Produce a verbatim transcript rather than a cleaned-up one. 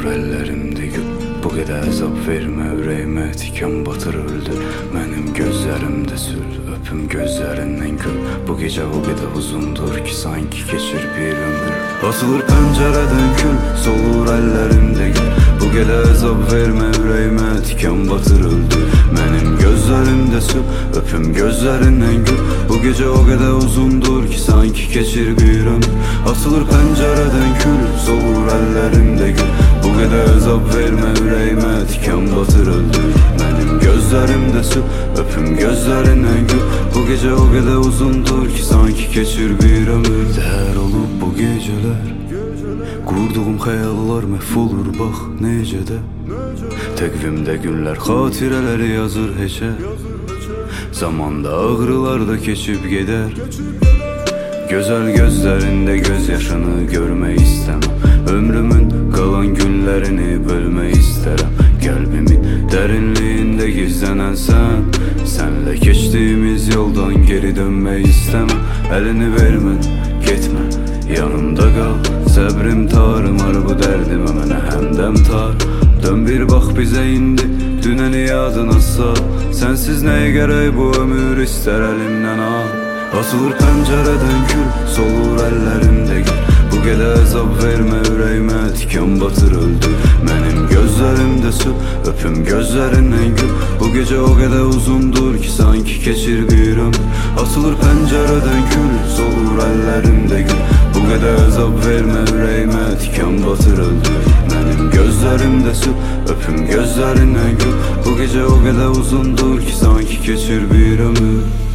əllərimdə gül. Bu qədər əzab vermə ürəyimə, tikan batır öldür. Mənim gözlərimdə sül, öpüm gözlərindən gül. Bu gecə o qədər uzundur ki, sanki keçir bir ömür. Asılır pəncərədən kül, solur əllərimdə gül. Bu qədər əzab vermə ürəyimə, tikan batır öldür. Mənim gözlərimdə sül, öpüm gözlərindən gül. Bu gecə o qədər uzundur ki, sanki keçir bir ömür. Asılır pəncərədən kül, solur əllərimdə gül. Bu qədər əzab vermə ürəyimə, tikan batır öldür. Mənim gözlərimdə sül, öpüm gözlərindən gül. Bu gecə o qədər uzundur ki, sanki keçir bir ömür. Dəhər olub bu gecələr, qurduğum xəyallar məhv olur bax necə də. Təqvimdə günlər xatirələri yazır heçə. Zamanda ağrılar da keçib gedər. Gözəl gözlərində göz yaşını görmək istəməm. Ömrümün qalan günlərini bölmək istərəm. Qəlbimin dərinliyində gizlənən sən, sənlə keçdiyimiz yoldan geri dönmək istəməm. Əlini vermə, getmə, yanımda qal. Səbrim tarımar bu dərdimə, mənə həmdəm tar. Dön bir bax bizə indi, dünəni yadına sal. Sənsiz nəyə gərək bu ömür, istər əlimdən al. Asılır pəncərədən kül, solur əllərimdə gül. Bu qədər əzab vermə ürəyimə, tikan batır öldür. Mənim gözlərimdə sül, öpüm gözlərindən gül. Bu gecə o qədər uzundur ki, sanki keçir bir ömür. Asılır pəncərədən kül, solur əllərimdə gül. Bu qədər əzab vermə ürəyimə, tikan batır öldür. Mənim gözlərimdə sül, öpüm gözlərindən gül. Bu gecə o qədər uzundur ki, sanki keçir bir ömür.